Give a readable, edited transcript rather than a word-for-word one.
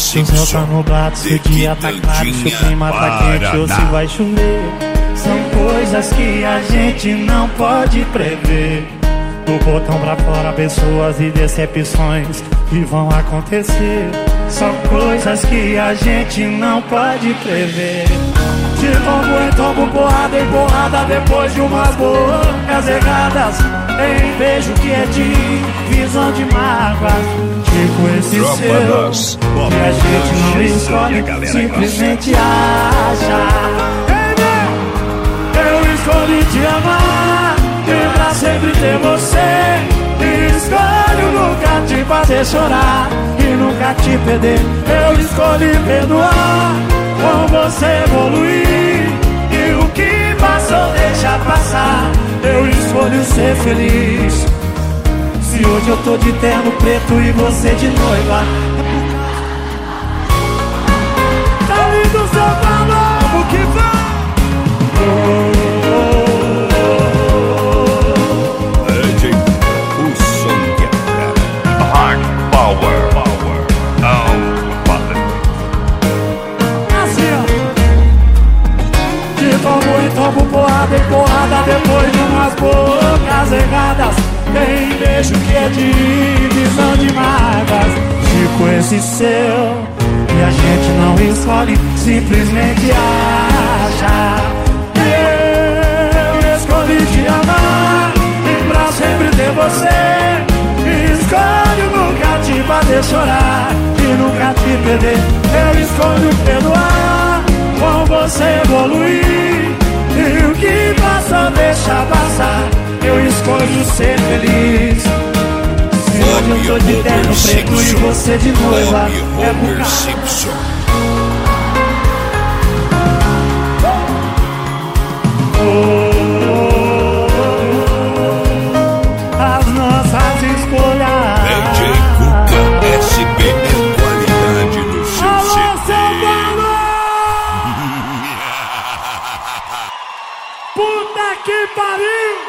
Se o céu tá nublado, se o dia tá claro, se o clima tá quente ou se vai chover. São coisas que a gente não pode prever. Do botão pra fora, pessoas e decepções que vão acontecer. São coisas que a gente não pode prever. De tombo em tombo, porrada em porrada, depois de umas bocas erradas, em beijo que é divisão de mágoas. Tipo esse seu, que a gente não escolhe, simplesmente acha. Eu escolhi te amar e pra sempre ter você. Escolho nunca te fazer chorar e nunca te perder. Eu escolhi perdoar, com você evoluir, e o que passou deixa passar. Eu escolho ser feliz. Se hoje eu tô de terno preto e você de noiva, tá lindo o seu valor, vamos que vai. O som que é Hard Power. Tombo e tombo, porrada em porrada, depois de umas bocas erradas, tem beijo que é divisão de mágoas. Tipo esse seu, que a gente não escolhe, simplesmente acha. Eu escolhi te amar e pra sempre ter você. Escolho nunca te fazer chorar e nunca te perder. Eu escolho perdoar, com você evoluir, e o que passou deixa passar. Eu escolho ser feliz. Se hoje eu tô de terno preto e você de noiva, é por causa. As nossas escolhas. DJ Cuca SB é qualidade no seu CD. Puta que pariu!